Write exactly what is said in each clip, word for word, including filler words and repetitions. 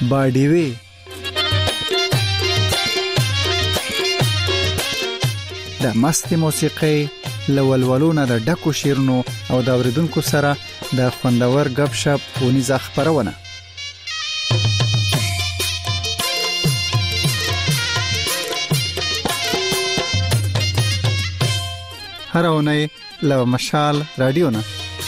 باډیوي د مستي موسیقي لولولونه د ډکو شیرونو او د اوریدونکو سره د خوندور غب شپ ونیزه خبرونه هر اونۍ له مشال رادیو نه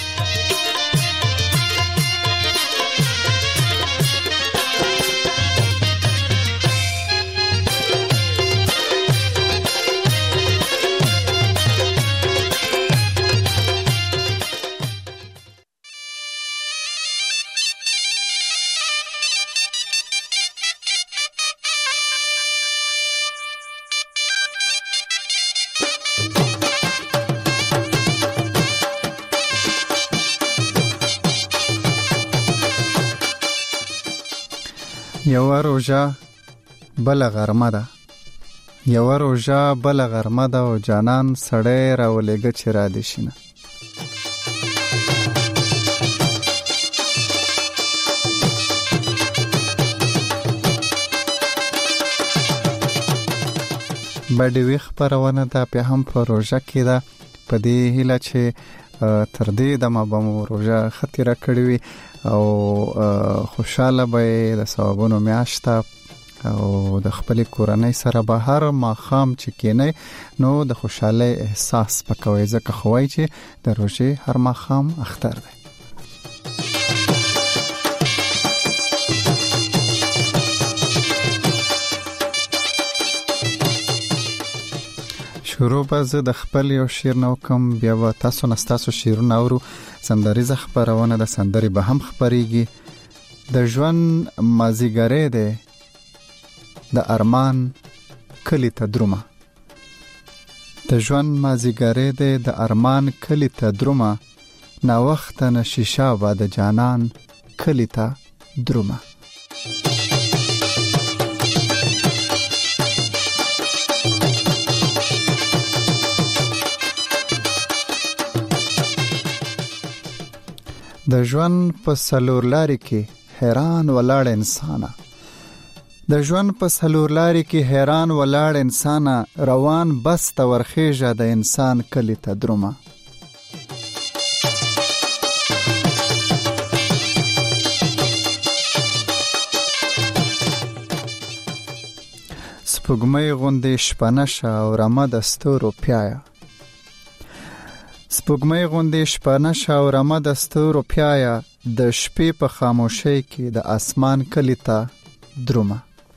یو روژه بل غرمه ده یو روژه بل غرمه ده او جانان سړی راولېږه چې را دې شینه باډیوي خپرونه ده بیا هم په روژه کې ده په دې هیله چې تر دې دمه به مو روژه ښه تېره کړې وي او خوشاله به د ثوابونو میاشته او د خپلې کورنۍ سره به هر ماښام چې کینئ نو د خوشحالۍ احساس پکوئ ځکه خو وایي چې د روژې هر ماښام اختر دی. شروع به زه د خپل یو شعر نو کوم بیا به تاسو نه ستاسو شعرونه اورو. سندریزه خپرونه د سندرې به هم خپریږي. د ژوند مازیګری دی د ارمان کلی ته درومه د ژوند مازیګری دی د ارمان کلی ته درومه نا وخت نه شیشه به د جانان کلی ته درومه. د ژوند په سلور لارې کې حیران ولاړ انسانه د ژوند په سلور لارې کې حیران ولاړ انسانه روان بس ته ورخیژه د انسان کلی ته درومه. سپوږمۍ غوندې شپنه شه او رمه د ستورو پیایه سپوږمۍ غوندې شپنه شه او رمه د ستورو پیایه د شپې په خاموشۍ کې د اسمان کلی ته درومه.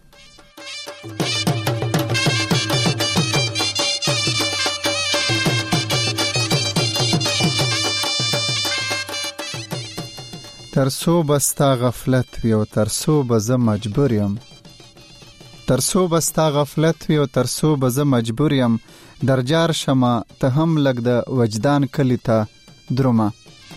ترسو بستا غفلت وی او ترسو به زه مجبور یم ترسو بستا غفلت وی او ترسو به زه مجبور یم درجار شمه ته هم لږ د وجدان کلی ته درومه.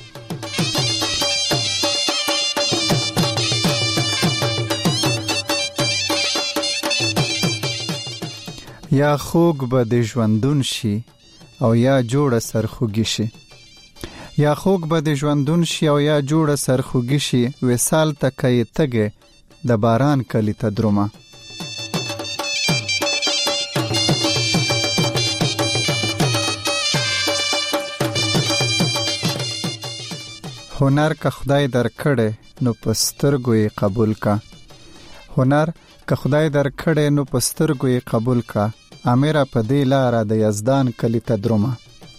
یا خوږ به د ژوندون شي او یا جوړه سرخوږي شي یا خوږ به د ژوندون شي او یا جوړه سرخوږي شي وصال ته که یې تږې د باران کلی ته درومه. هنر که خدای در کړي نو پسترګو یې قبول کا هنر که خدای در کړي نو پسترګو یې قبول کا امیره په دې لاره د یزدان کلی ته درومه.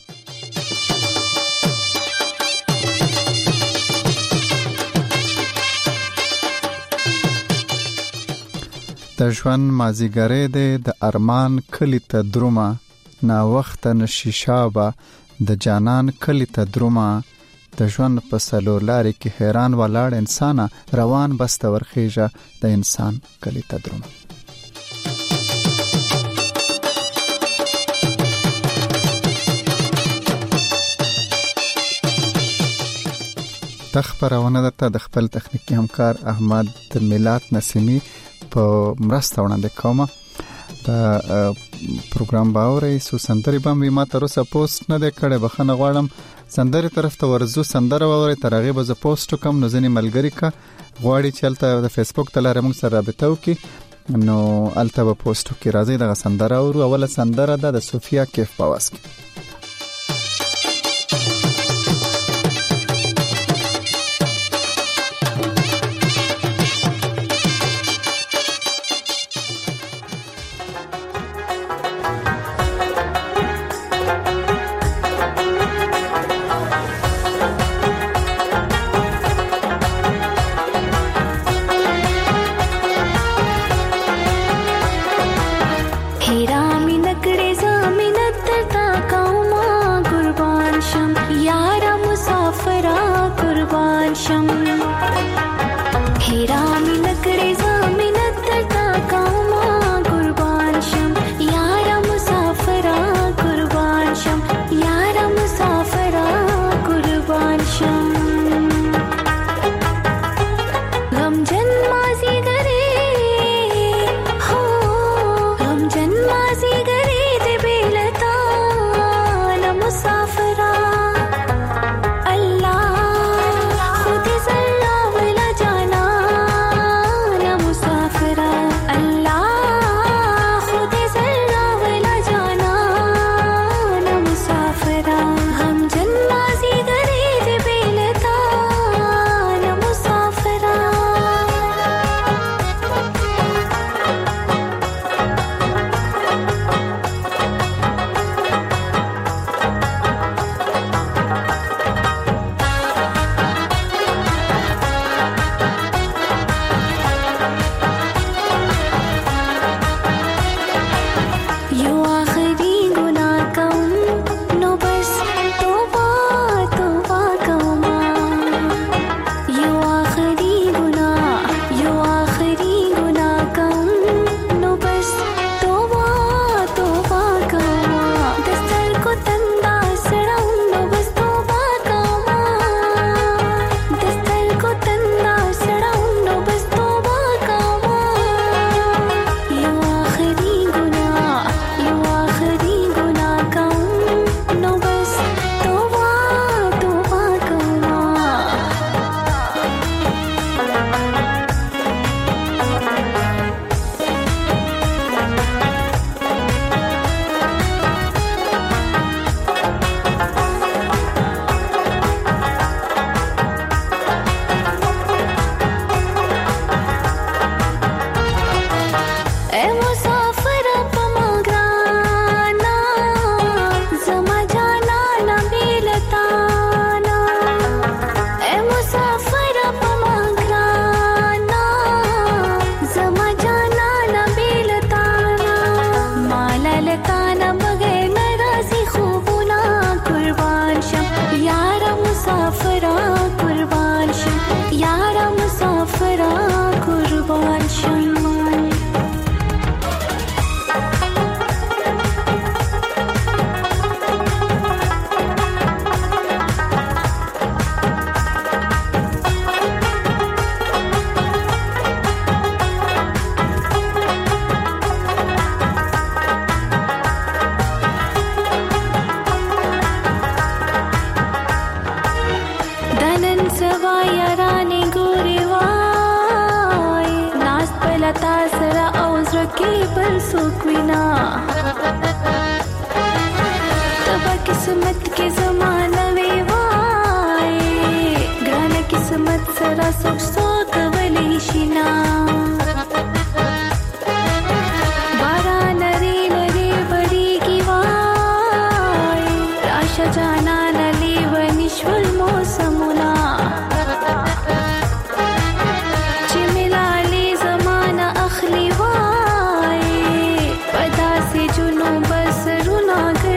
د ژوند مازیګری دی د ارمان کلی ته درومه نا وخت نه شیشه به د جانان کلی ته درومه. د ژوند په سلور لارې کې حیران ولاړ انسانه روان بسته ورخیژه د انسان کلی ته درومه. تخبرونه درته د خپل تخنیکی همکار احمد میلاد نسیمی په مرسته وړاندې کومه. په پروګرام باوري سو سندري بم ما تر اوسه پوسټ نه د کړه بخنه غواړم سندري طرف ته ورزو سندره ووري ترغه به ز پوسټ کوم نو ځنی ملګری کا غواړي چلته د فیسبوک تلاره موږ سره رابطه وکي نو الته به پوسټ کې راځي د سندره او اوله سندره د صوفیا کیف پاوس किस्मत के जमाना वे वाए ग्रान किस्मत सरा सुख सोक वली शिना बारा नरे नरे बड़ी की वाए राशा जाना नली वनिश्वल मौसमुना चिमिलाली जमाना अखली वाए पदा से जुनू बस रुना कर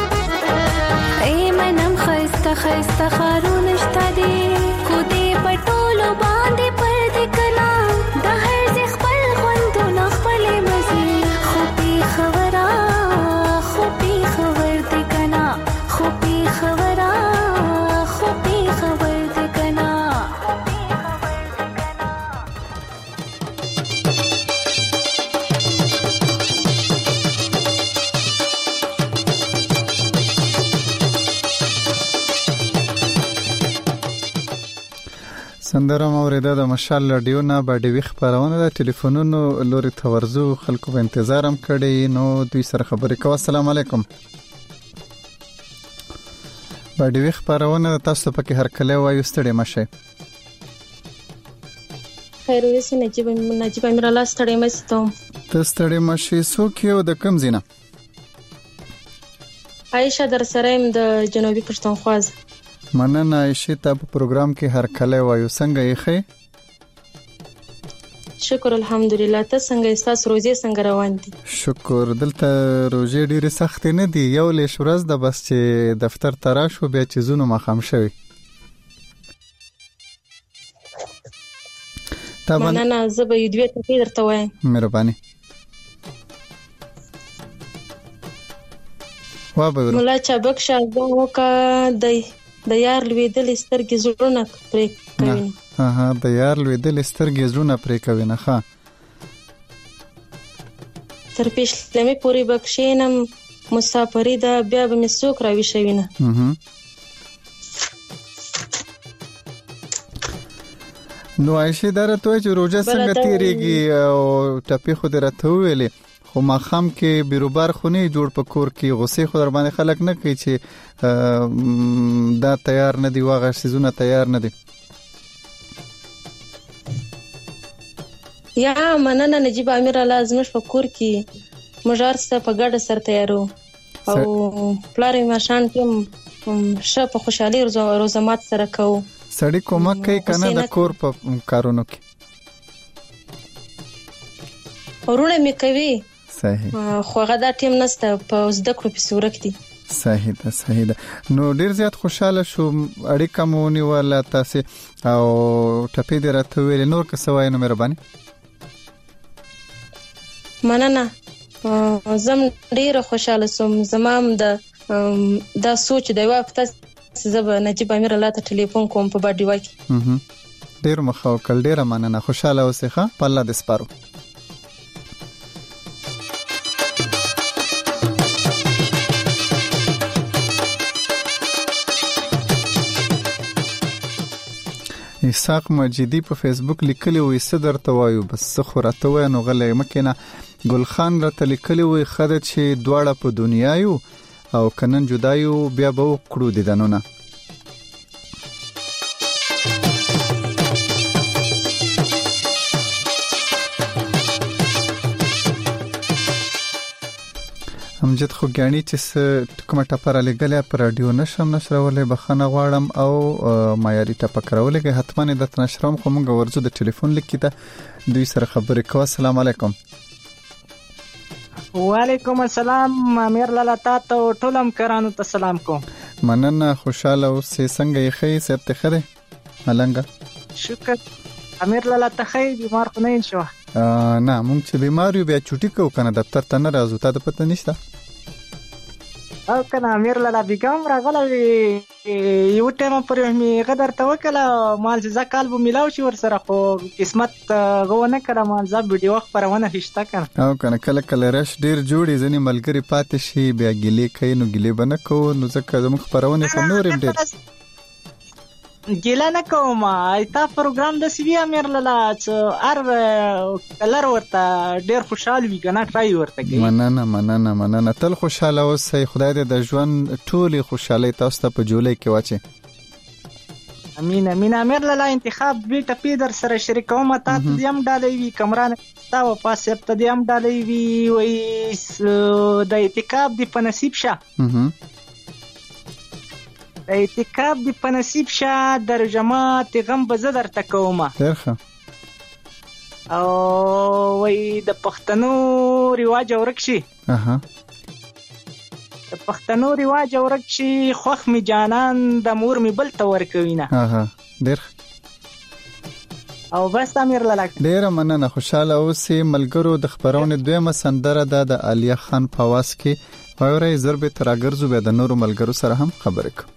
खस्ता खस्ता खारून اشتدي خودي پټو سندره موریده د مشال رادیو نه باډي خبرونه د ټلیفونونو لوري تورزو خلکو په انتظار هم کړي نو دوی سره خبرې کوي. السلام علیکم. باډي خبرونه تاسو پکې هر کله وایو ستړي مشه. خیر اوسه نجيب نجيب امیر الله ستړي مشه ته ستړي مشه سو کېو د کم زینه عائشه در سره د جنوبي پښتونخوا. مننه عائشه ته په پروګرام کې هر کله وایو څنګه یې خې؟ شکر الحمدلله. ته څنګه استاس روزي څنګه روان دي؟ شکر. دلته روزي ډېری سخت نه دي یو لیش ورځ د بس چې دفتر ترا شو بیا چې زونو مخام شوی. تا مننه زه به یو دوی ته درته وایم. مهرباني. وا به مولا چابک شاو کا دی د یار لویدل سترګې زړونه پرې کوي. ها ها د یار لویدل سترګې زړونه پرې کوي نه ښه. تر پېښلمې پوری بخښینم مسافری دا بیا به مې څوک راوي شوی نه. نو عائشه درته چې روزه څنګه تیریږي او ټپي خو درته ویلې خو ما خام کې بیروبار خونی جوړ په کور کې غصه خو در باندې خلک نه کوي چې دا تیار نه دی واغه سيزونه تیار نه دی. یا مننه نجيب امیر الله زمش په کور کې مجار سره په ګډه سره تیارو او پلاری ماشان کې ش په خوشحالي روزمات سره کو. سړی کومک کوي کنه د کور په کارونو کې ورونه می کوي. صحیح. خو هغه دا ټیم نسته په زده کړو په صورت کې. صحیح ده صحیح ده. نو ډیر زیات خوشاله شو اړیکه مو نیوله تاسو او ټپې درته ویل نور څه وای نو مهرباني. مننه زم ډیر خوشاله سوم. زمام د دا سوچ دی وا پته زب نجيب امیر الله ته ټلیفون کوم په باډي وای. ډیر مخاو کل ډیر مننه خوشاله اوسه ښه په الله دې سپارو. اسحاق مجیدی په فیسبوک لیکلی وي صدر توایو بس خو راته وای نو غلې مکینه. ګلخان راته لیکلی وي خدای چې دواړه په دنیا یو او کنن جدایو بیا به وکړو دي دنونه. امجد خو غاڼي چې کومه ټپره لګلې پر رادیو نشم نشرولې بخنه غواړم او معیاري ټپکرولې کې حتماً د تنشرم خو موږ ورزو د ټلیفون لیکې ته دوی سره خبرې کوو. السلام علیکم. وعلیکم السلام امیر لالا تاسو ټولم کرانو ته سلام کوم. مننه خوشاله اوسې څنګه یې خې سپته خره ملنګ. شکر امیر لالا ته خې بیمار خو نه شو. نه مونږ چې بیماریو بیا چټي کو کنه دفتر ته نه راځو ته پته نشته او کنه امیر لالا بیګم راغله یو ټیم پر می غدر توکل مال ځکه کال بو ملاو شي ور سره خو قسمت غوونه کړه مال ځ ویډیو خبرونه هشته کنه او کنه کله کله رش ډیر جوړی ځنی ملګری پاتې شي بیا ګلی کین نو ګلی بنه کو نو ځکه زموږ خبرونه خو نورم ډیر ګیلا نه کوم. ایتا پروګرام د سی وی امیر لالا چې ار کلر ورته ډیر خوشاله وي کنه ټرای ورته کوي. مننه مننه مننه تل خوشاله اوسئ. خدای دې د ژوند ټولي خوشالۍ تاسو ته په جولای کې واچي. امين امين. امیر لالا انتخاب وی ټپی در سره شریکوم ته دیم ډالې وی کمران تا و پاسه ته دیم ډالې وی وای د انتخاب دی په نصیب شه. اعتکاف دی په نصیب شه در جماعت غم بزدر تکومه درخه او وای د پښتنو ریواج ورک شي. اها د پښتنو ریواج ورک شي خوخ می جانان د مور می بل تور کوینه. اها درخه او بس امیر لالا ډیر مننه خوشاله اوسې. ملګرو د خبرونه دویمه سندره ده د علیا خان پواس کې وایره ضرب تراګرزو به د نورو ملګرو سره هم خبرې کوي.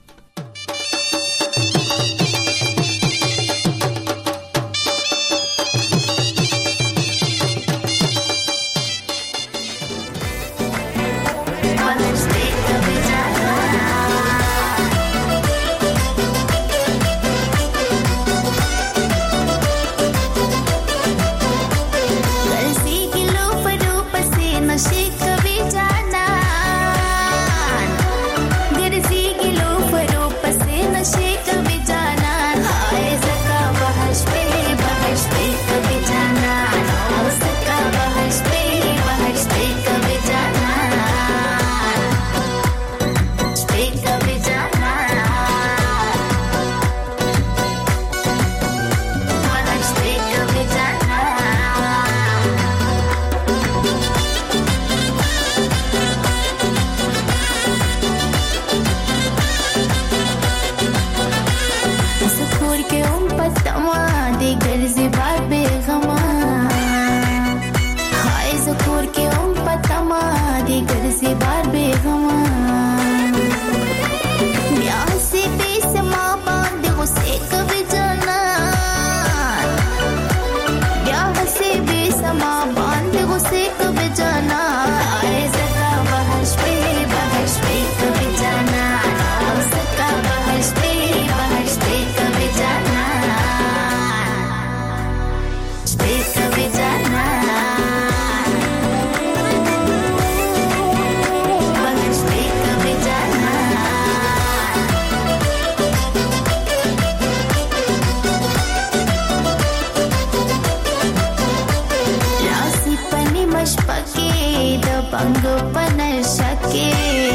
बंगो पनशके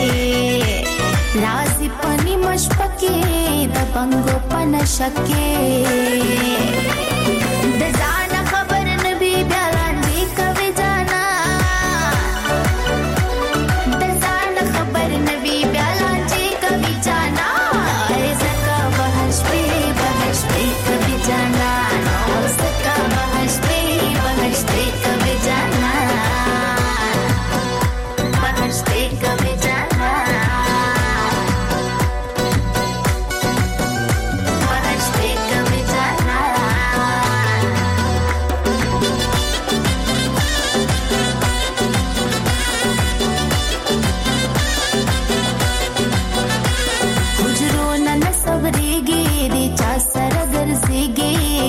राजी पनि मशपके द बंगो पनशके द जाना खबर नबी ब्यालांडी कवे जाना द जाना खबर नबी ब्यालांडी कवे जाना ऐसा बहश पे बहश पे कभी जाना सका बहश पे बहश पे कभी जाना बहश पे कभी जाना बहश पे कभी जाना हुजरो न सबरेगे रे चासर गरजेगे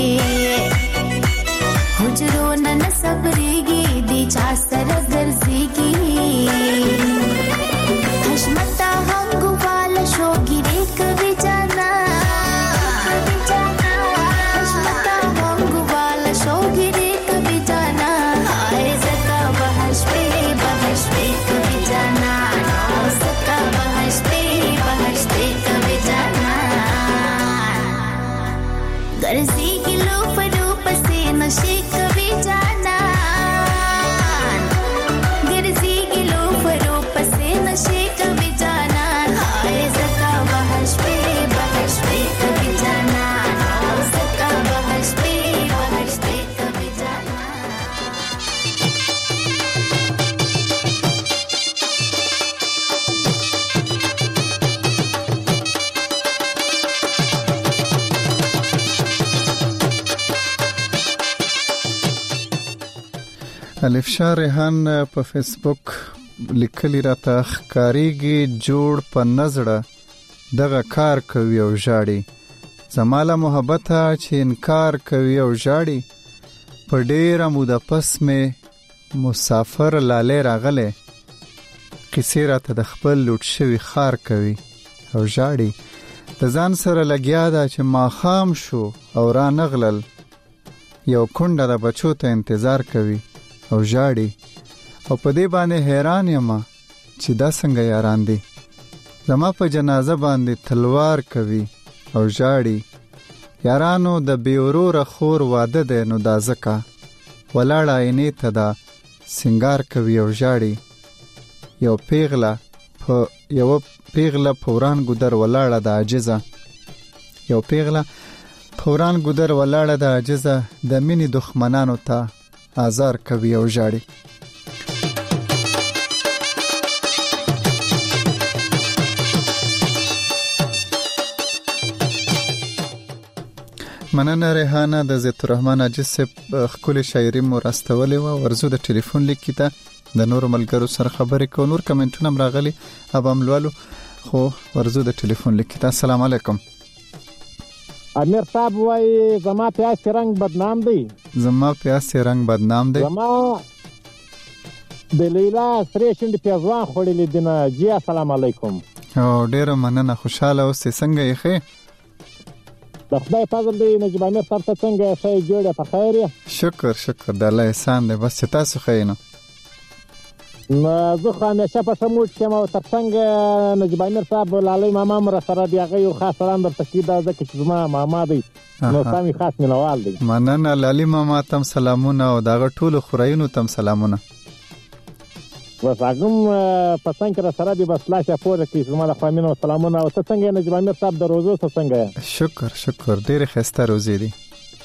हुजरो न सबरेगे रे चासर गरजेगे हशमता हंगु वाला शोगी रे कभी जाना हशमता हंगु वाला शोगी रे कभी जाना आए सका बहश पे बहश पे कभी जाना सका बहश पे बहश पे कभी जाना गरजी गिलो फरूप से नशे कभी जाना गरजी गिलो फरूप से नशे कभी जाना हाय सका बहश पे बहश पे कभी जाना सका बहश पे बहश पे कभी जाना الف شاه ریحان په فیسبوک لیکلی راته ښکاریږي جوړ په نظره دغه کار کوي او ژاړي زماله محبت چې انکار کوي او ژاړي په ډیره موده پس مې مسافر لاله راغله کیسې راته د خپل لوټ شوی خار کوي او ژاړي د ځان سره لګیا ده چې ماښام شو او را نغلل یو کونډه د بچو ته انتظار کوي او ژاړي او په دې باندې حیران یم چې دا څنګه یاران دي زما په جنازه باندې تلوار کوي او ژاړي یارانو د بیورور خور واده ده نو دا زکه ولاړه عینې ته دا سنگار کوي او ژاړي یو پیغله په یو پیغله پوران ګدر ولاړه د عاجزه یو پیغله پوران ګدر ولاړه د عاجزه د مینې دښمنانو ته آزار کوي او ژاړي مننه ریحانه د زیت الرحمن عجز سے خپل شاعری مو راستولې و ورزو د ټلیفون لیک ته د نور ملګرو سره خبرې کو نور کمنټونه راغلي اب املوالو خو ورزو د ټلیفون لیک ته السلام علیکم امیر صاحب وای زما پیاس رنگ بدنام دی زما پیاس رنگ بدنام دی زما د لیلا سره شند پیازوان خورلې دینه جی السلام علیکم او ډیر مننه خوشاله اوسې څنګه یې خې د خدای فضل دی نجیب امیر صاحب ته څنګه شي جوړه په خیر شکر شکر د الله احسان دی بس تاسو خیر نه نو زه خو همیشه په سموټ کې مو ترڅنګ نجیب امیر صاحب لالي ماما مر سره دی هغه یو خاص سلام درته کیدا ځکه چې زما ماما دی نو سامي خاص مینوال دی مننه لالي ماما تم سلامونه او دغه ټول خورایونو تم سلامونه بس هغه په څنګه سره دی بس لاشه پوره کې زما د خوامینو سلامونه او څنګه نجیب امیر صاحب د روزو څنګه شکر شکر ډیر خسته روزي دی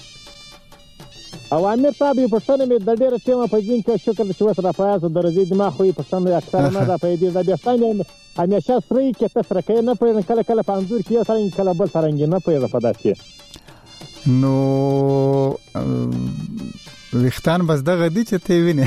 او امیر صاحب په څنګه مې د ډیره ټیمه په دین کې شکر چې وسره پاس درځي دماغ خو په څنګه اکثر نه دا په دې د بیا څنګه همیشه سری کې تاسو راکې نه په کله کله په انځور کې سره کله بل سره نه په په داسې نو وختان بس دغه دي چې ته وینې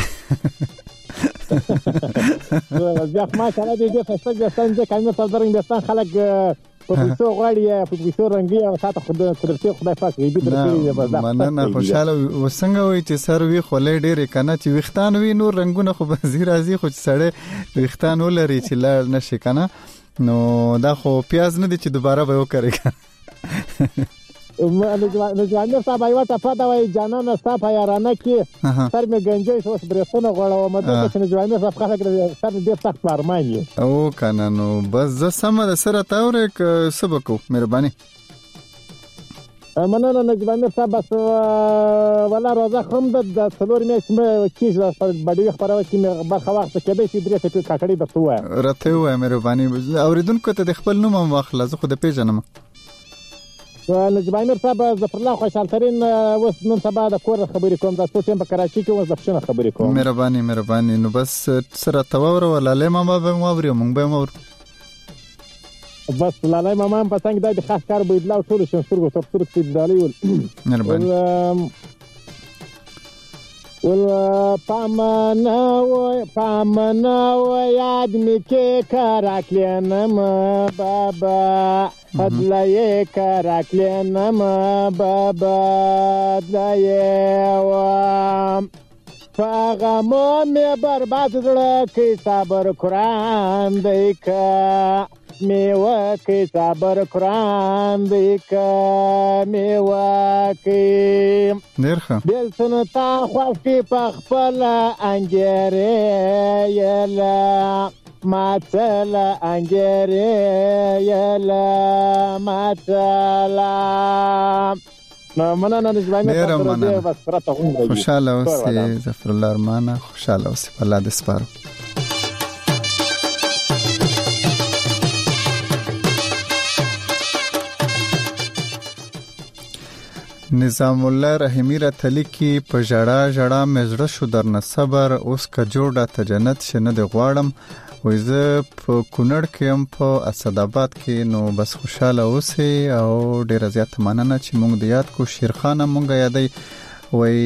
بیا ما کله دې د فسټ څنګه کاینه په درنګ دستان خلک په پیسو غواړي په پیسو رنګي او ساته خدای قدرتي خدای پاک دې درته بس مننه خوشاله وسنګ وي چې سر وی خولې ډېرې کنه چې وختان وی نور رنگونه خو به زی راځي خو چې سړی وختان ولري چې لا نشي کنه نو دا خو پیاز نه دي چې دوباره به وکړي نجوانیر صاحب یو ټپه دا وایي جانانه ستا په یارانه کې سر مې ګنجی شو اوس برېتونه غوړومه دلته چې نجوانیر صاحب خلک سر مې ډېر سخت په ارمان یې او که نه نو بس زه سمه ده سره ته اورې که څه به کوو مهرباني مننه نجوانیر صاحب بس ولا روزه خورم د څلور میاشتې کېږي بډوي خپرونه کې مې برخه واخیسته کېدای شي درې ټپې کاکړۍ درته ووایم راته ووایه مهرباني اورېدونکو ته د خپل نوم هم واخله زه خو د پېژنم نجوانیر صاحب ظفرالله خوشحال ترین اوس نن سبا د کور خبرې کوم دا څو ټیم په کراچۍ کې اوس د پښنه خبرې کوم مهرباني مهرباني نو بس سره تواوره لاله ماما به مو اوري مونږ به مو بس لاله ماما په څنګه د خاص کار به ادلا ټول شنسرګو تر تر کې دالي ول مهرباني ول پامنا و پامنا و یاد می کې کراکلنم بابا ادلای کراکلنم بابا ادلای و فغمو می برباد زړه کې صبر قرآن دی کا میوه کې صبر قرآن دی کا میوه کې ډېرخه دل سنتا خوښ کې پخپل انجره یلا ماتلا انجره یلا ماتلا نو مننه نجوانیر صاحب بس راته هم خوشاله اوسې ظفر الله ارمانه خوشاله اوسې په الله دې سپارو نظام الله رحیمی را تلی کی په جړه جړه مزړه شو درنه صبر اوس کا جوړه ته جنت شنه د غواړم وای زه په کونړ کې هم په اسد آباد کې نو بس خوشاله اوسې او ډیر زیات مننه چې مونږ د یاد کو شیرخان مونږ یادې وای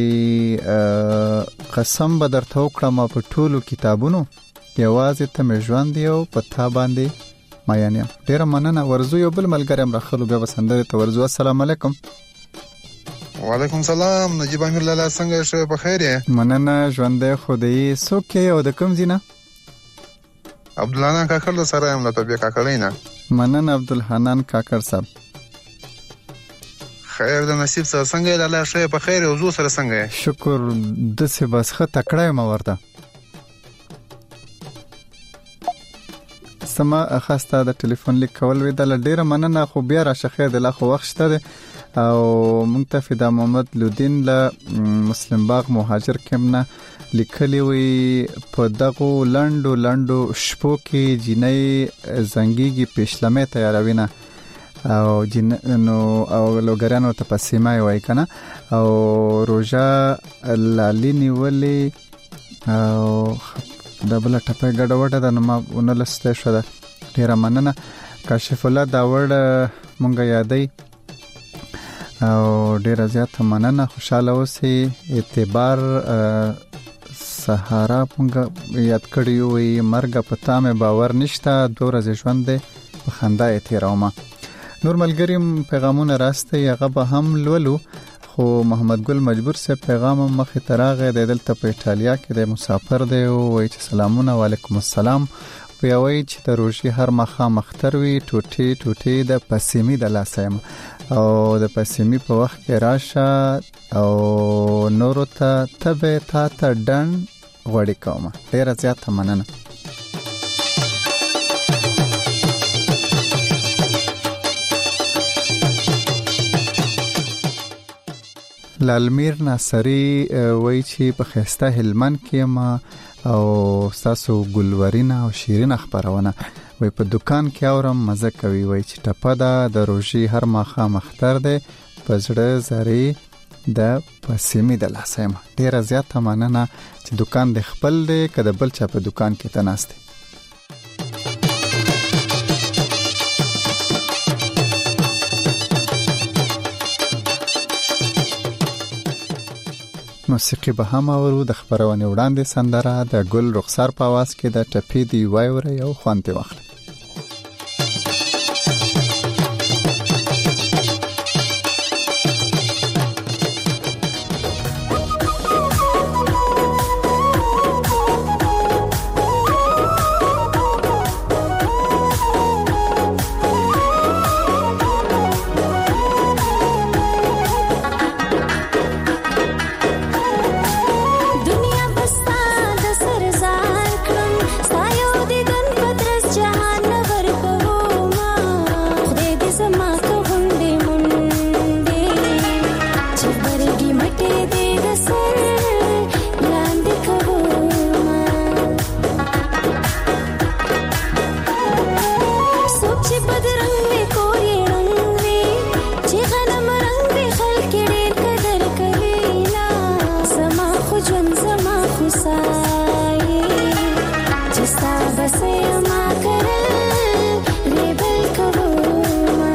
قسم به درته وکړم په ټولو کتابونو یوازې ته مې ژوند یو په تا باندې ماینه ډیر مننه ورزو یو بل ملګری هم راخلو بیا وسندره ته ورزو السلام علیکم وعلیکم سلام نجیب امیر لاله څنګه شه په خیر یې مننه ژوندې خدای څوک یې او د کوم ځینه عبدالحنان کاکړ سره هم له طبيعه کاکړی نه مننه عبدالحنان کاکړ صاحب خیر د نصیب سره څنګه لاله شه په خیر او زو سره څنګه شکر د څه بس خه تکړه ما ورته سما اخاسته د ټلیفون لیک کول وی د ډیره مننه خو بیا را شخه د لا خو وخت شته او مونږ ته فدا محمد لودین له مسلم باغ مهاجر کمنه لیکلی وی په دغه لندو لندو شپو کې جنې زنګيږي پښلمه تیاروینه او جن نو او لوګرانو ته پسیمه وای کنه او روجا لالینی ولی او دبل ټپه ګډوډه د نوم ونلسته شو ده ډیر مننه کاشف الله داوړ مونږه یادې او ډیر زیات مننه خوشاله اوسې اعتبار سهارا مونږه یاد کړیو وي مرګ پتا مې باور نشته دوه ورځې ژوند په خندا تیرومه نور ملګریم پیغامونه راسته یغه به هم لولو خو محمد ګل مجبور سه پیغام مخه تراغه د دلته په ایتالیا کې د مسافر دی او وای چې سلامونه وعلیکم السلام وی وای چې د روشي هر مخه مختر وی ټوټي ټوټي د پسیمی د لاسیم او د پسیمی په وخت کې راشه او نور ته تبه تا ته ډن غوړی کوم ډیر زیات مننه لالمیر ناصری وای چې په خسته هلمند کې ما او تاسو ګلورینه او شیرین خبرونه وای په دکان کې اورم مزه کوي وای چې ټپه ده د روشي هر ماخه مختر ده پزړه زری د پسیمی د لاسه ما ډیر زیات مننه چې دکان د خپل ده کده بل چا په دکان کې تناسته موسیقي به هم اورو د خبرونه وړاندې سندره د ګل رخسار په आवाज کې د ټپې دی وایوره یو خوانته واخله مټې دې د سر لاندې کوما څوک چې بدرنګ وي کور یې رنګ وي چې غنم رنګ وي خلک یې ډېر قدر کوي لا زما خو ژوند زما خو سایې چې ستا بسې ما کرل ریبل کوما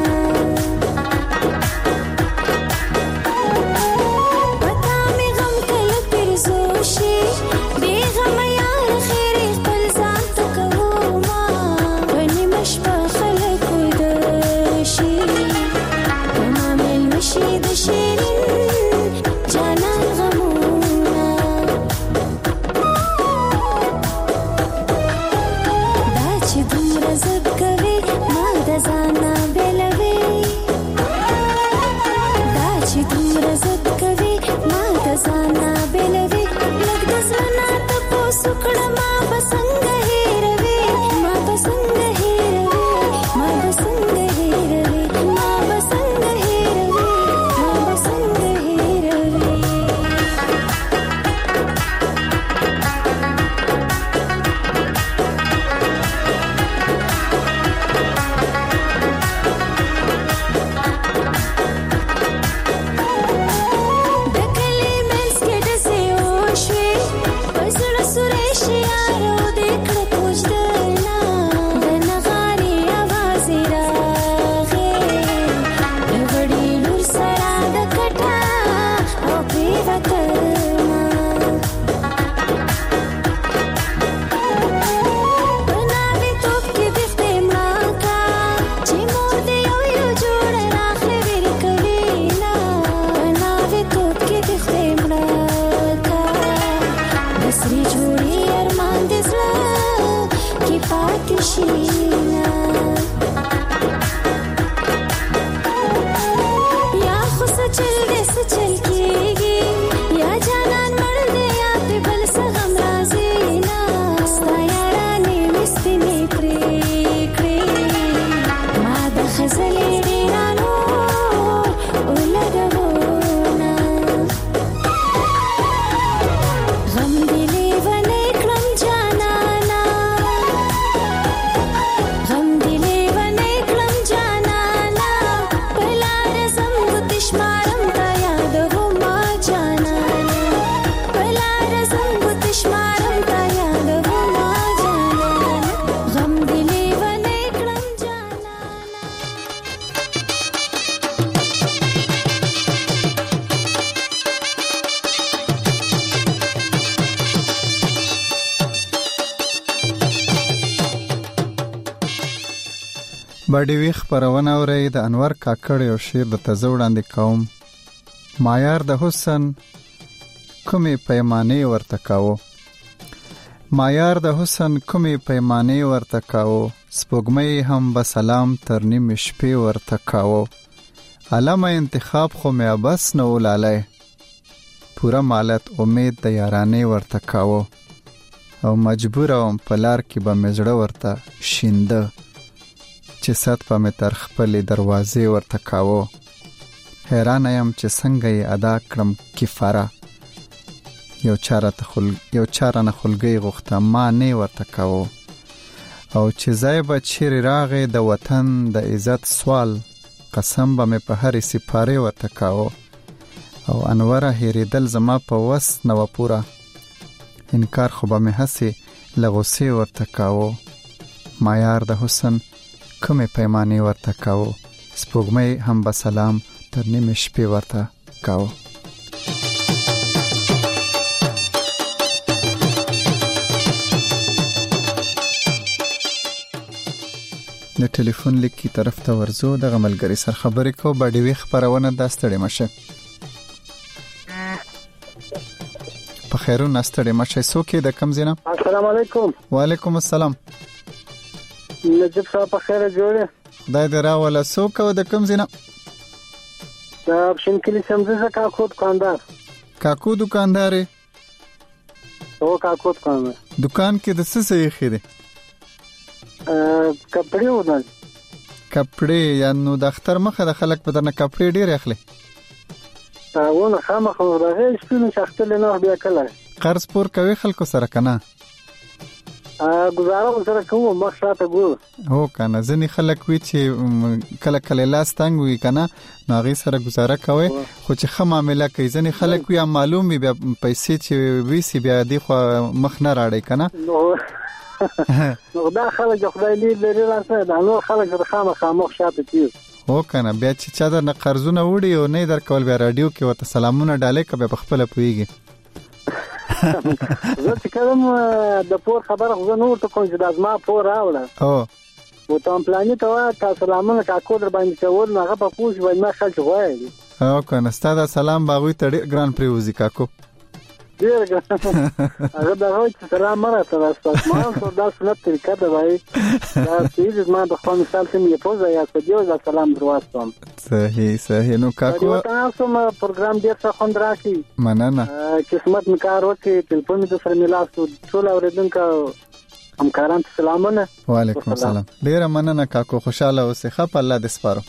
پتا مې غم کله پرزو شي بې غمه یار خیر یې خپل ځان ته کوما په نیمه شپه خلکو د شي په ما مېلمه شي د شیرین جانان غمونه دا چې دومره ضد کوي ما د ځانه بېلوي دا چې دومره ضد کوي ما د ځانه بېلوي لږ د زړه نه تپوس وکړه ما به څنګه هېروي ما به څنګه هېروي ما به څنګه هېروي ما به څنګه هېروي ما به څنګه هېروي د کلي منځ کې ډزې وشوې په زړه سورې شي یارو دې کړه کوژدنه د نغارې اواز یې راغی د غړي لور سره د کټه او پرېوتمه په ناوېتوب کې ویښتې مړه کا چې مور دې یو یو جوړه راخلې ویرې کوي نه په ناوېتوب کې ویښتې مړه کا د سرې جوړې ارمان دې زړه کې پاتې شي نه یا خو څه چل دې څه چل کېږي یا جانان مړ دې یا پرې بل څه غم راځي نه ستا یارانې مې سپینې پرېکړې ما د خزلې ډېرانو ولګوونه غم دې لیونی کړم جانانا غم دې لیونی کړم جانانا په لاره ځم ګوتې شمارم تا یادومه جانانا په لاره ځم ګوتې شمارم تا یادومه جانانا غم دې لیونی کړم جانانا باډي وی خبرونه اوري د انور کاکړ یو شعر د تزه وړاندې کوم معیار د حسن کومې پیمانې ورته کاوه معیار د حسن کومې پیمانې ورته کاوه سپوږمۍ هم به سلام تر نیمې شپې ورته کاوه علامه انتخاب خو مې بس نه ولالی پوره مالت امید د یارانې ورته کاوه او مجبور وم په لار کې به مې زړه ورته شینده چې ست په مې تر خپلې دروازې ورته کاوه حیرانه یم چې څنګه یې ادا کړم کفاره یو چاره ته خل یو چاره نه خلګۍ غوښته ما نه ورته کاوه او چې ځای به چیرې راغی د وطن د عزت سوال قسم به مې په هرې سپارې ورته کاوه او انوره هېرېدل زما په وس نه وه پوره انکار خو به مې هسې له غوسې ورته کاوه معیار د حسن کومې پیمانې ورته کاوه سپوږمۍ هم به سلام تر نیمې شپې ورته کاوه د ټلیفون لیک کی طرف ته ورزو د غملګری سر خبرې کو باډي وی خبرونه د ستړي مشه په خیرو نستړي مشه سوکې د کم زینه السلام علیکم وعلیکم السلام نجیب صاحب په خیره جوړه خدای دې راوله سوکو د کم زینه دا اپشن کلی سمزه کاکو دکاندار کاکو دکاندار او کاکو دکاندار دکان کې د څه څه یې خېده کپڑے ودل کپڑے یا نو د اختر مخه د خلک په درنه کپڑے ډیر اخلي ونه خامخا راغی شپې مې شختلې نه بیا کله قرض پور کوي خلکو سره کنه گزاره سره کوم مخ شاته ګور هو کنه ځنی خلک وی چې کله کله لاس تنګ وی کنه نو هغه سره گزاره کوي خو چې خه معاملې کوي ځنی خلک وی معلوم وي بیا پیسې چې وی سی بیا دی خو مخ نه راړي کنه نو دا خلک خدای دې لري راځي دا نو خلک د خامخا مخ شاته کیږي هو کنه بیا چې چا در نه قرضونه وړي او نه در کول بیا رادیو کې وته سلامونه ډالې کبه په خپل پويږي زه چې کوم د پور خبره خو نور ته کوم چې د ازما پور راوړه او و ته پلانې ته وا تاسو سلامونه کا کو در باندې چور نه هغه په پوښ باندې ما خلک غواړي او کنه ستاسو سلام باغوي ته ګران پریوزي کاکو ډیر ګران هغه دا وایي چې سلام مرته تاسو ما ته دا سنت طریقه ده وایي دا چې ما د خپل مثال ته یې پوزا یا څه دیو دا سلام دروازم صحیح صحیح نو کاکو تاسو ما پروګرام ډیر څه خوند راکړي مننه قسمت می کار وکړي ټلیفون دې سره ملاسو ټول اوریدونکو همکاران ته سلامونه وعلیکم السلام ډیر مننه کاکو خوشاله اوسه خپ الله دې سپارو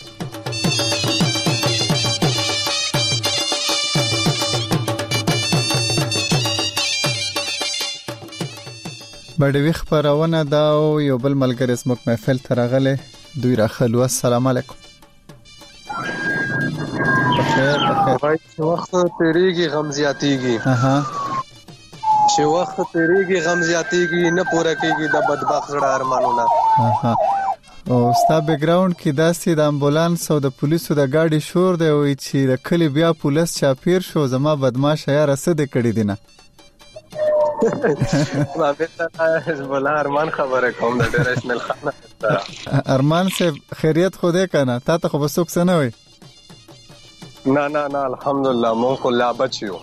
بډوي خبرونه دا او یو بل ملګری اسمک محفل ترغله دوی راخلو السلام علیکم بخیر بخیر چې وخت تیریږي غم زیاتیږي اها چې وخت تیریږي غم زیاتیږي نه پوره کیږي د بدبخت زړه ارمانونه اها او ستا بیک گراوند کې داسې د امبولانس او د پولیسو د گاډي شور دی وي چې د کلی بیا پولیس چاپیر شو زما بدمعاش یا رسد کړی دینه ما به بولا ارمان خبره کوم د ډیر اسمل خان ارمان سے خیریت خو دې کنه تا ته خو بسوک سنه وي نه نه نه الحمدلله مون خو لا بچیو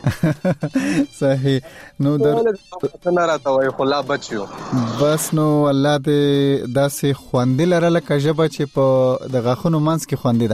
صحیح نو در نه راته وای خو لا بچیو بس نو الله دې داسې خواندې لره لکه جبه چې په د غاخونو منځ کې خواندې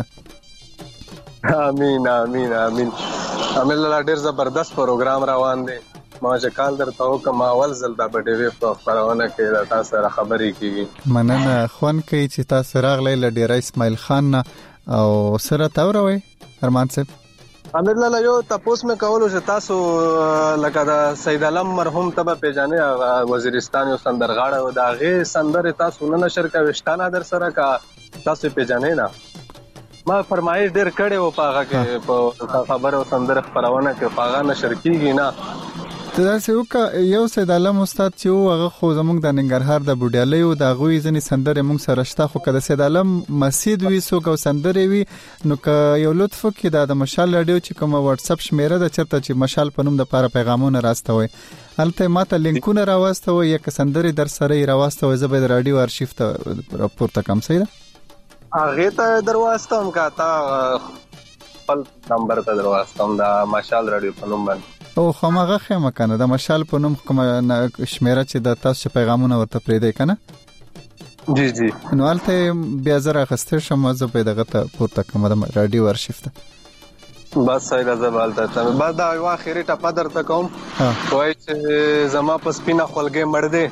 ده امين امين امين امل لا ډیر زبردست پروګرام روان دی ما چې کال درته وکم اول ځل دا بډېوي په خبرونه کې دا تاسو سره خبرې کیږي مننه خوان کوي چې تاسو راغلی ل ډیر اسماعیل خان او سره تاوروي ارمان صاحب امیر لاله یو تاسو مې کولو چې تاسو لکه دا سید علم مرحوم ته په پیژنې وزیرستان یو سندرغاړه و دا غي سندر تاسو نه نشر کا وشتانه در سره کا تاسو پیژنې نه ما فرمایش ډیر کړي و پاغه کې په خبرو سندر خبرونه کې پاغه نشر کیږي نه دا څوک یو سید علم استاد چې هغه خو زمونږ د ننګرهار د بوډیالۍ او د غوي ځنی سندره مونږ سره شته خو کده سید علم مسجد وی سو کو سندره وی نو ک یو لطف کې د مشال رادیو چې کوم واتس اپ شمیره د چرته چې مشال پنوم د پاره پیغامونه راستوي البته ماته لینکونه راوستوي یک سندره در سره راوستوي زبې د رادیو ارشیف ته راپورته کوم سیده هغه ته درواستم کا تا خپل نمبر ته درواستم دا مشال رادیو پنوم باندې او خامغه خمه کنه د مشال په نوم کوم شمیره چې د تاسو پیغامونه ورته پرې دی کنه جی جی نو البته بیا زره غسته شم زه په دغه ته پورته کوم د رادیو ارشیف ته بس سایله زبالته ته بعد دا یو اخیری ټپه درته کوم وای چې زما په سپینه خلګې مړ دی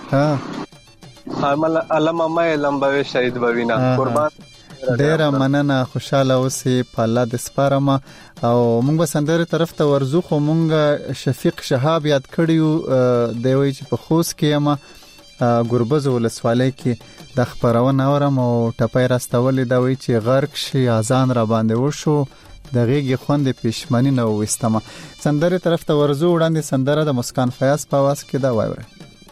ها عمل علامه مې لمبوي شهید بوینا قربان ډیر مننه خوشاله اوسې په الله د سپارم او موږ به سندره طرف ته ورزو خو موږ شفیق شهاب یاد کړیو دی وی چې په خوست کې ما ګوربز ولسوالۍ کې د خبرونه اورم او ټپای راستولې دا وی چې غرق شي اذان را باندې وشو د غیږ خوند پښمنی نو وستمه سندره طرف ته ورزو وړاندې سندره د مسکان فیاض په आवाज کې دا وایره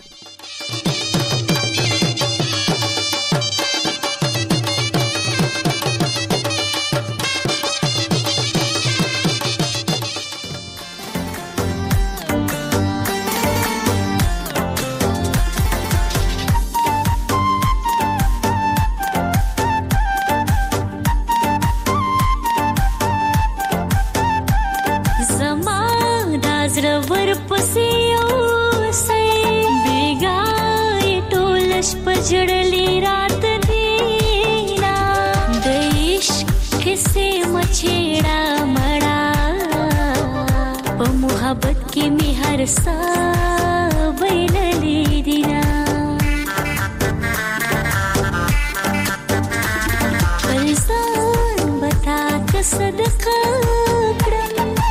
जड़ली रात दीना देश किसे मछेड़ा मड़ा प मोहब्बत की मिहर सा बैलली दीना परेशान बता के सदका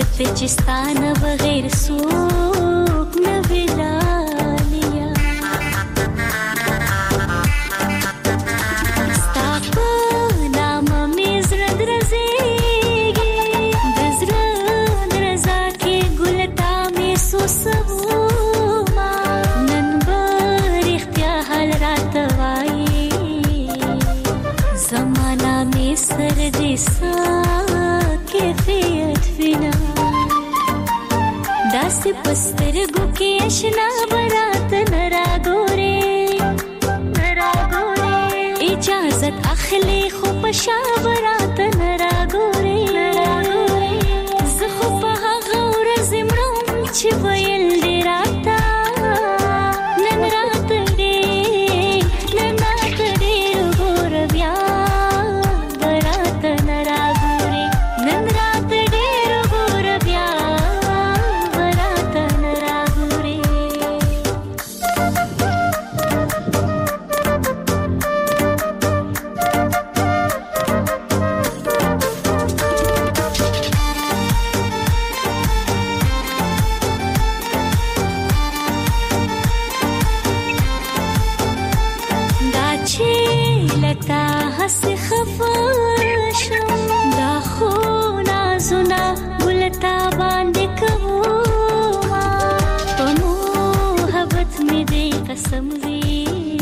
په چستانه بغیر سوق نه ویلالیا ستا په نامه مې زړه درزېږي د زړه درزا کې ګل تا مې سوسوما نن به رښتیا حال راته وایي زمانه مې سر دې سا کیفیت وینا داسې پسترګو کې اشنا برات نرا ګورې نرا ګورې اجازت اخلي خو په شا برات نرا ګورې نرا ګورې زه خو په هغه ورځ مرم چې ویل دې راته نن راته دې نن راته دې ګور بیا برات نرا ګورې نن راته دې ګور بیا برات نرا ګورې دا چې لتا هس خفا شم دا خو نازونه ګلتا باندې کوما په محبت مې دې قسم وي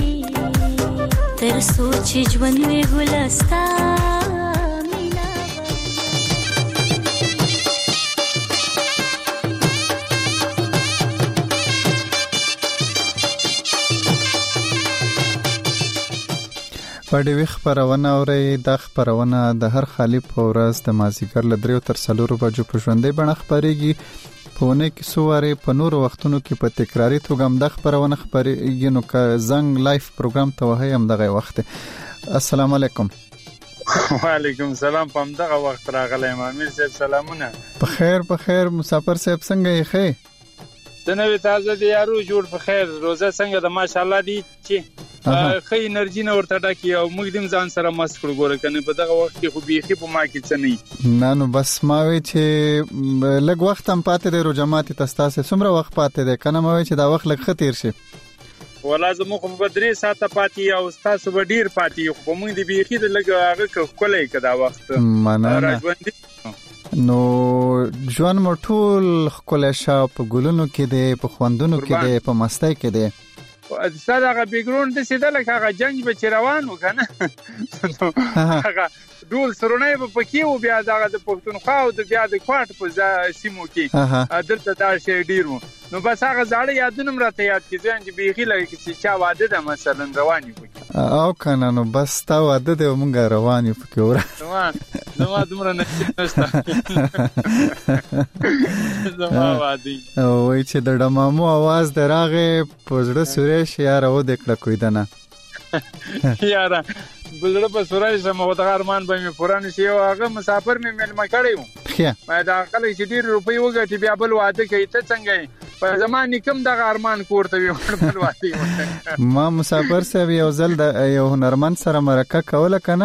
تر سوچ ژوند مې ګلستا مینا پډې وی خبرونه اوري د خبرونه د هر خالی په ورځ د مازیګر ل دریو تر څلورو بجو په ژوندې بڼه خبريږي په ونه کې سواره په نورو وختونو کې په تکراری توګه هم د خبرونه خبريږي نو که زنګ لایف پروګرام ته وهي هم دغه وخت. السلام علیکم. وعلیکم السلام. په دغه وخت راغلی امیر صاحب سلامونه. په خیر په خیر مسافر صاحب څنګه یې خې؟ د نوې تازه دی یارو جوړ په خیر روزه څنګه د ماشاءالله دی چې خې انرژي نه ورته ډکې او موږ دیم ځان سره مست کړو ګوره کنه په دغه وخت کې خو بيخي په ما کې څه نه نه نو بس ما وی چې لږ وخت هم پاتې دی رو جماعت تاسو څومره وخت پاتې دی کنه ما وی چې دا وخت لږ خطر شي ولا زموږ په درې ساعته پاتې او تاسو به ډیر پاتې خو موږ دی بيخي د لږ هغه کولای کدا وخت مننه نو ژوند مو ټول خپل شاو په ګلونو کې دی په خوندونو کې دی په مستۍ کې دی صدقه بیګرون د سیده لکه هغه جنگ به چروان وکنه هغه ډول سرونه په پکی او بیا دغه د پښتونخوا او د بیا د کوټ په سیمو کې دلته دا شی ډیرو نو بس هغه زاړه یادونه مرته یاد کیږي چې بیخي لګي چې چا واده ده مثلا رواني وي او کنه نو بس تا واده ده مونږ رواني پکې وره نو ما دومره نشته زما وادي او وای چې د ډمامو आवाज دراغه پزړه سورېش یار او د کړه کوي دنه یاره بلړه په سورای سم او د ارمان به مې پوران شي او هغه مسافر مې ملما کړیو خیا ما دا خلک چې ډیر روپۍ وګټي بیا بل واده کوي ته څنګه په زمانه کم د ارمان کوړته وي بل واده ما مسافر سره یو ځل د یو هنرمند سره مرکه کوله کنه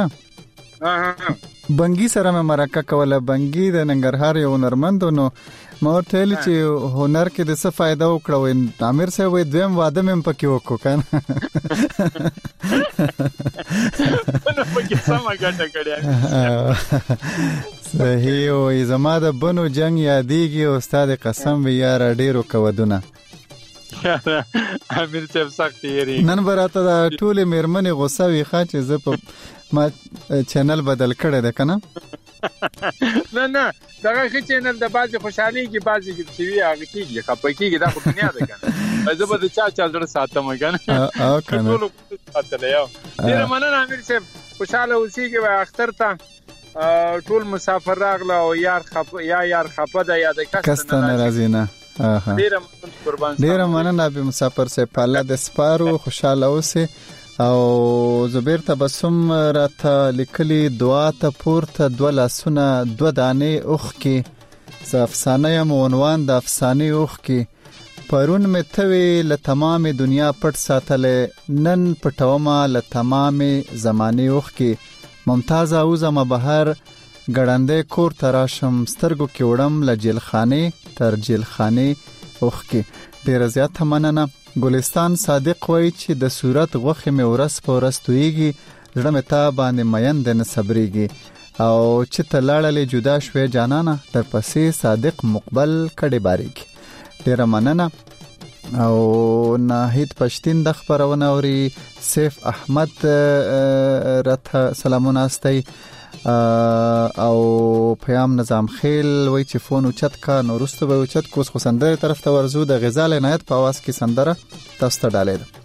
بنګي سره مې مرکه کوله بنګي د ننګرهار یو هنرمند نو ما ورته ویل چې هنر کې د څه فائدہ وکړو امیر صاحب وې دویم واده مې پکې وکړو کنه نو پکې سم ګټه کړیا صحیح او زما د بنو جنگ یادېږي او استاد قسم وی یار ډیرو کودونه امیر صاحب سخت یری نن براته د ټوله مېرمنې غوسه وی ښه چې زه په ما چینل بدل کړی ده کنه نه نه دغه خې چینل د بازي خوشحالي کې بازي کې چې وی هغه کېږي خپه کېږي دا خو دنیا ده کنه زه به د چا چا زړه ساتم کنه او کنه ټول ساتل یو ډیر مننه امیر صاحب خوشاله اوسېږي و اختر ته ټول مسافر راغله او یار خپ یا یار خپه ده یا د کسته ناراضی نه ډیر مننه قربان ډیر مننه به مسافر سه په الله د سپارو خوشاله اوسه او زبیر تبسم راته لیکلي دعا ته پورته دوه لاسونه دوه دانې اوخ کې ز افسانه یم عنوان د افسانه اوخ کې پرون مې توي له تمام دنیا پټ ساتلې نن پټوما له تمام زمانه اوخ کې ممتاز او زما بهر ګړندې کور ته راشم سترګو کې وړم له جیلخانې تر جیلخانې اوښکې. ډېره زیاته مننه. ګلستان صادق وایي چې د صورت غوښې مې ورځ په ورځ تویږي، زړه مې تا باندې مین دی نه صبرېږي، او چې ته لاړلې جدا شوې جانانه، در پسې صادق مقبل کډې باریږي. ډېره مننه. او ناهید پښتین د خبرونه اوري. سیف احمد راته سلامونه استي او پیام نظام خیل وای چې فون اوچت کا نو رسته به اوچت کوس خو سندره طرف ته ورزو د غزال عنایت په आवाज کې سندره تاسو ته ډالې ده.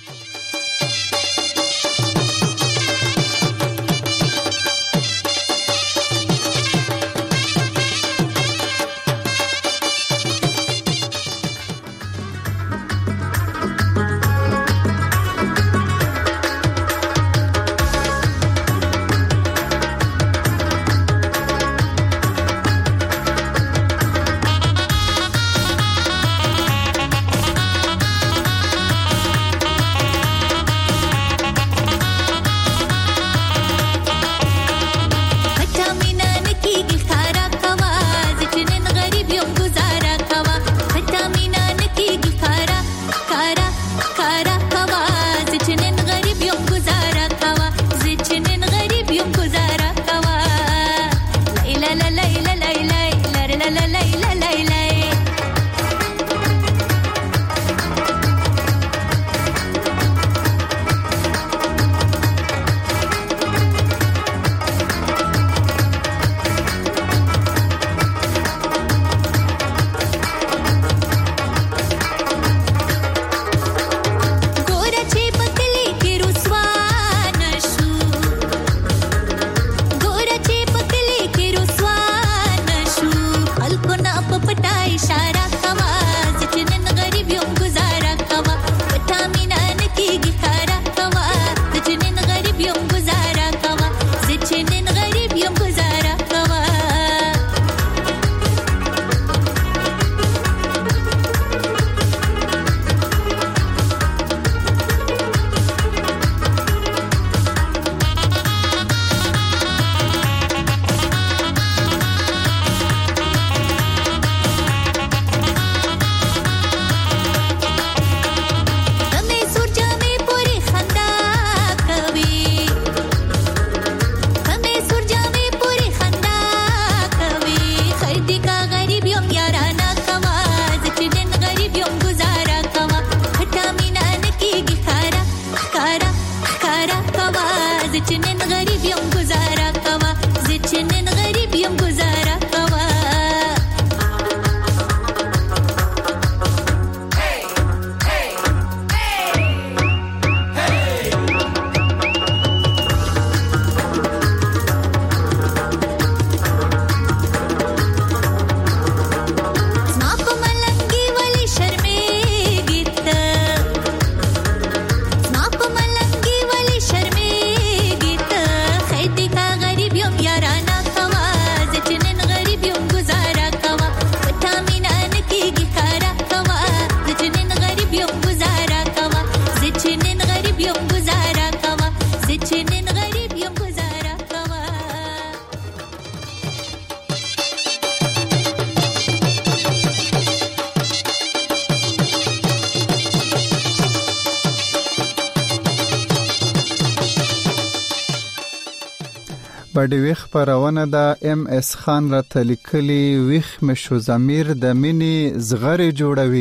بډې ویخ پرونه د ام اس خان را تلیکلی ویخ مشو زمیر د مینی زغری جوړوي،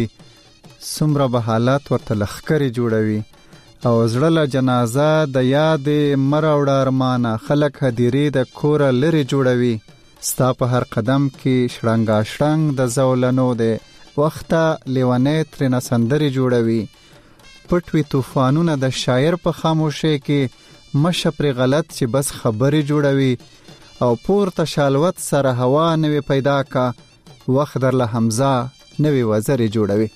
سمره به حالات ورته لخکری جوړوي، او زړه له جنازه د یاد مراوړه ارمانه خلک هدیری د کور لري جوړوي. ستا په هر قدم کې شړنګا شړنګ د زولنو دی، وخته لیوانې ترنه سندري جوړوي. پټوي طوفانونه د شاعر په خاموشۍ کې مشه پر غلط چې بس خبري جوړوي، او پورته شالوت سره هوا نوی پیدا کا، وخت در له حمزه نوی وزري جوړوي.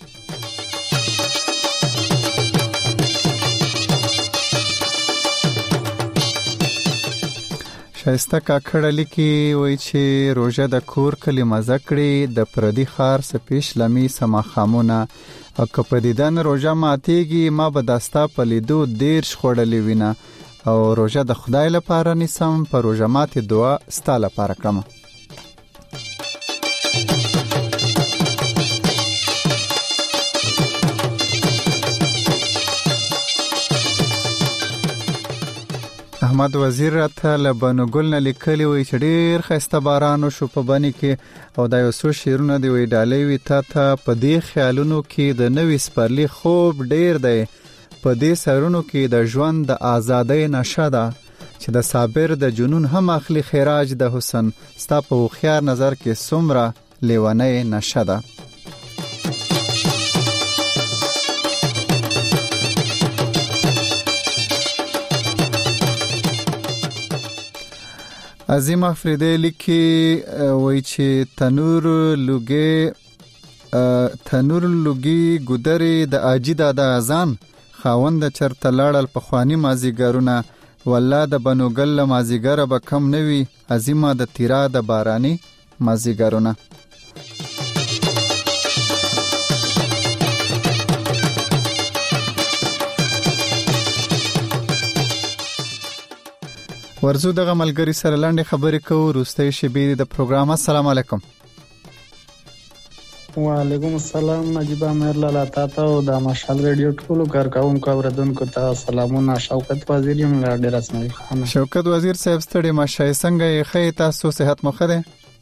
شایسته کاکړه لیکي وای چې روژه د کور کلی مزه کړي، د پردي خار سپیش لمی سما خامونه، او که په دیدن روژه ماتیږي ما به داستا په لیدو دیر شخوړلې وینه، او روژه د خدای لپاره نیسم، په روژه ماتې دعا ستا لپاره کړم. احمد وزیر راته له بنو ګل نه لیکلی وی چې ډېر ښایسته باران وشو په بني کې، او دا یو څو شعرونه دی وی ډالۍ وي تا ته. په دې خیالونو کې د نوي سپرلي خوب ډېر دی، په دې سرونو کې د ژوند د آزادۍ نشه ده، چې د صابر د جنون هم اخلي خراج د حسن، ستا په هوښیار نظر کې څومره لیونۍ نشه ده. عظیم افریدی لیکي وای چې تنور لوګي تنور لوګي ګودري د اجي د اذان خاوند چرته لاړل په خواني مازیګرونه، والله د بنوګل مازیګر به کم نوي، عظیمه د تیرا د باراني مازیګرونه. ورزو دغه ملګری سره لاندې خبرې کوو. روستۍ شبیر د پروګرام. السلام علیکم. وعلیکم السلام. نجیب امیر لالا تاسو او د مشال ریډیو ټولو کارکونکو اوریدونکو ته سلامونه. شوکت وزیر یم له ډیر اسماعیل خان. شوکت وزیر صاحب ستړي ماشای څنګه یې؟ خې تاسو صحت مو ښه ده؟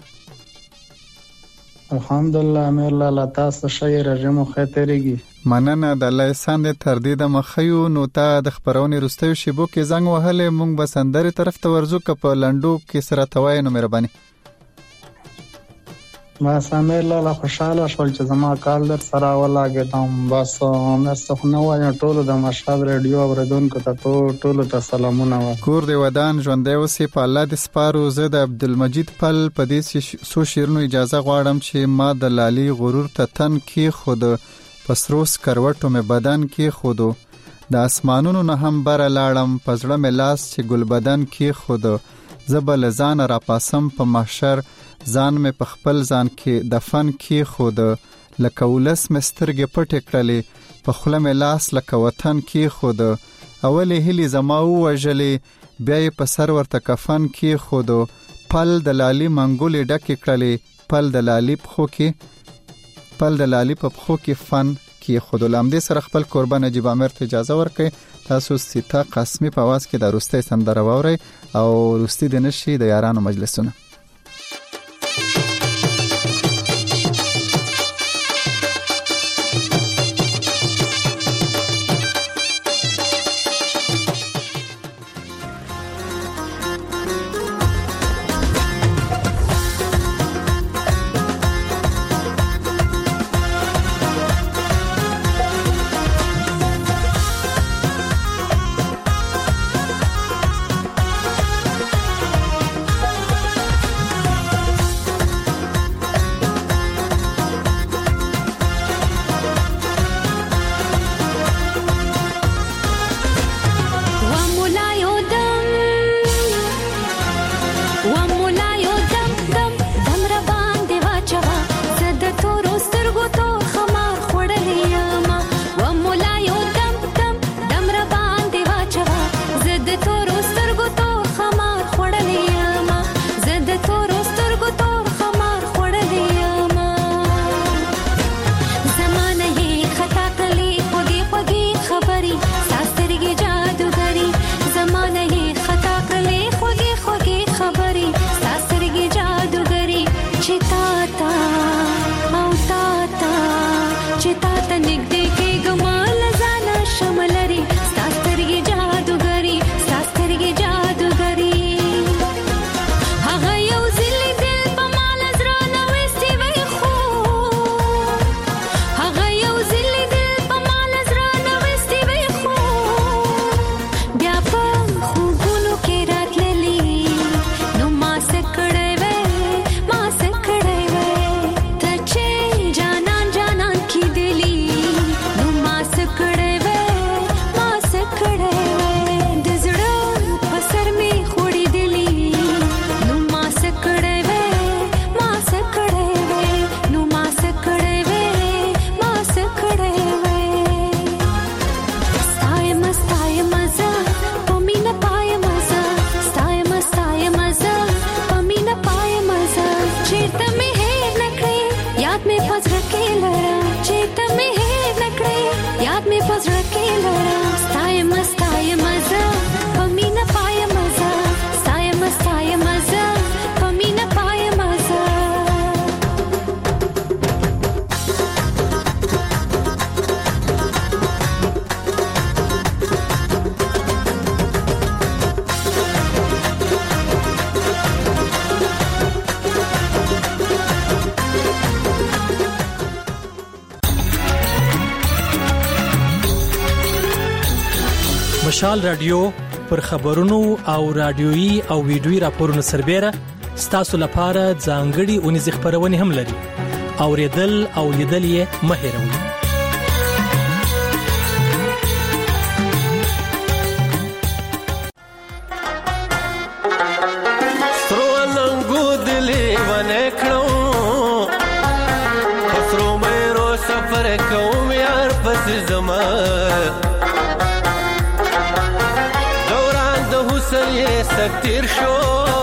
الحمدلله امیر لالا تاسو ښه رژیم خو تیریږي. مننه د الله احسان دې تر دې د مخیو. نو تا د خبرونې روستیو شیبو کې زنګ وهلې، مونږ به سندرې طرف ته ورځو که په لنډو کې سره توای نو مهرباني. بس امیر لالا خوشاله شول چې زما کال در سره ولاګېدم. بس مرسته خو نه وایم، ټولو د مشهد ریډیو اوریدونکو ته ټولو ته سلامونه وایم. کور دې ودان ژوندی اوسې، په الله دې سپارو. زه د عبدالمجید پل په دې څو شعرونو اجازه غواړم چې ما د لالي غرور ته تن کېښود، په سرو سکروټو مې بدن کېښودو، د اسمانونو نه هم بره لاړم، په زړه مې لاس چې ګل بدن کېښودو، زه به له ځانه راپاسم په محشر، ځان مې په خپل ځان کې دفن کېښوده، لکه ولس مې سترګې پټې کړلې، په خوله مې لاس لکه وطن کېښوده، اولې هیلې زما ووژلې، بیا یې په سر ورته کفن کېښودو، پل د لالي منګولې ډکې کړلې، پل د لالي پښو کې پل د لالي په پښو کې فن کېښودو. له همدې سره خپل کوربه نجیب امیر ته اجازه ورکړئ. تاسو سیتا قاسمي په آواز کې د روستۍ سندره واورئ او روستي د نشي د یارانو مجلسونه. مشال رادیو پر خبرونو او رادیويي او ویډیويي راپورونو سربېره ستاسو لپاره ځانګړي اونیزې خبرونه هم لري. اوریدل او لیدل یې مه هېروئ. کوم یار پس زما دوران د حسن یې ستیر شو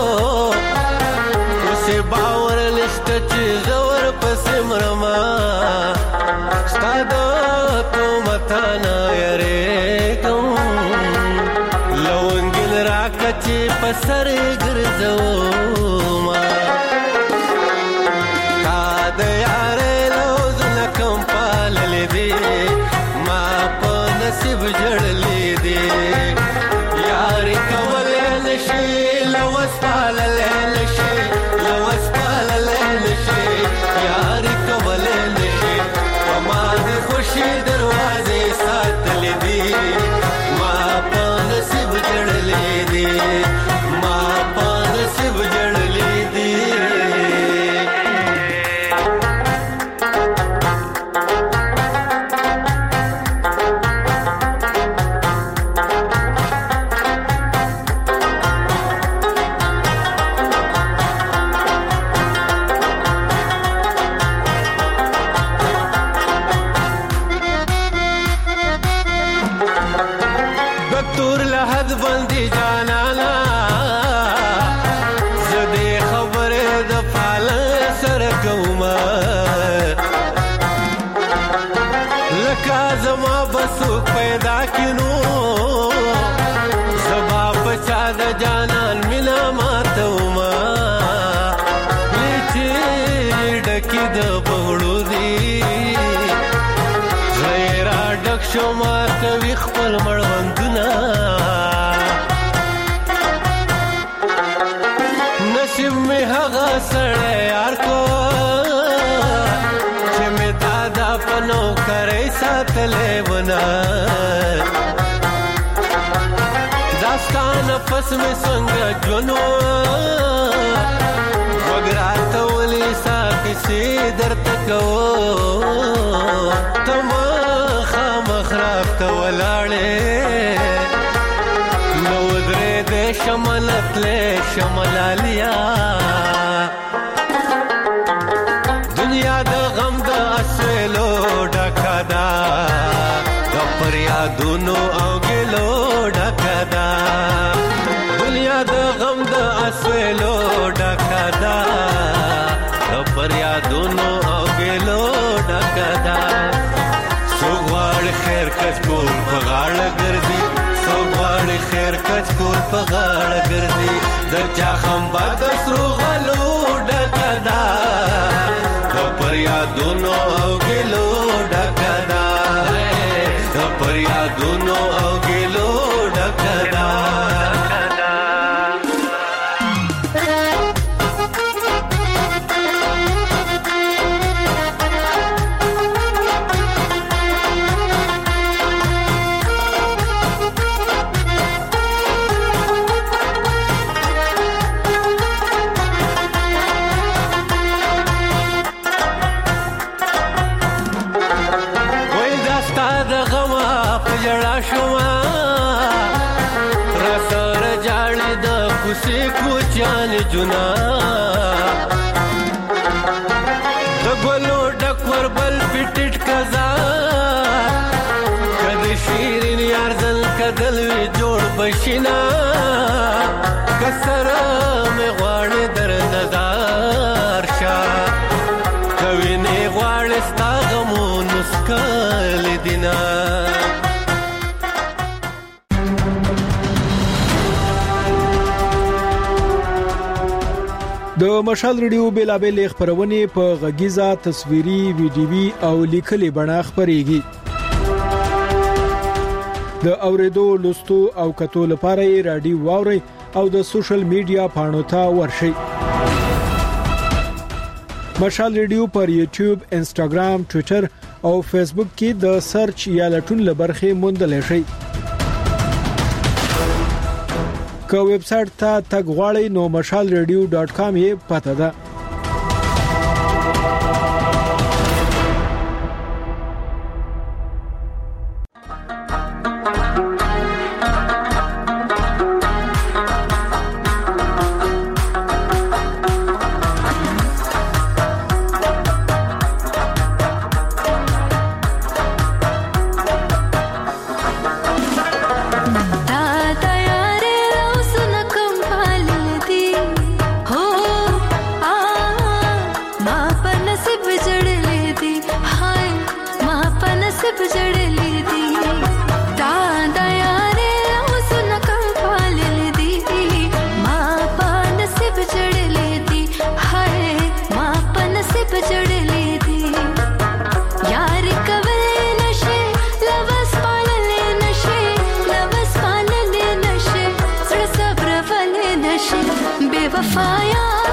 اوسې باور نشته چې زور پس مرما ستاد تو متا نه یریږم لونګل راکچې پسر ګرځو ما تا د یارې کم پاللې دي ما په نصیب جړلې دي یاري کولې نشي لوس پاللې نشي لوس پاللې نشي یاري کولې نشي ما دې خوشي دروازې ساتلې دي ما په نصیب جړلې دي ما په نصیب جړلې دي پیدا کینو زبا پچا د جانان مینا ماتوما لچې ډکی د بوړو دی غیر ډک شو ما کوي خپل مړوندونه نصیب می هغه سره یار کو چې می دادا پنو کرے ساتلې ونا داستان پس میں سنگ جنو وگرات ولی ساکی سی در تکو تم خام خراب تولاڑے نو درے دے شملت لے شملالیا دنیا دا غم دا اسویلو ڈکا دا پر یادونو او گلو ډکا دا دنیا د غم د اسویلو ډکا دا پر یادونو او گلو ډکا دا سوغوار خیر کچ کول په غاړه ګرځي سوغوار خیر کچ کول په غاړه ګرځي د چا خم باد سرو غلو ډکا دا پر یادونو او گلو ډکا دا پر یادونو او گلو ډکدا से कोचान जुना दगलो डकवर बल पिटिट कजा कद शीरिन यार जल कदल जोड़ बशिना कसर में वाणे दर नजार शा कवि ने वाणे स्तागमो नुस्कल दिना د مشال ریډیو بیلابل خبرونه په غږیزه تصویري ویډیوي او لیکلي بڼه خبريږي. د اوریدو لوستو او کتو لپاره رادیو واوري او د سوشل میډیا پاڼو ته ورشي. مشال ریډیو پر یوټیوب، انسټاګرام، ټوئیټر او فیسبوک کې د سرچ یا لټون لبرخه موندل شي. که ویب سټ ته تګ غواړئ نو مشال ریډیو ډاٹ کام یې پته ده. बेवफाया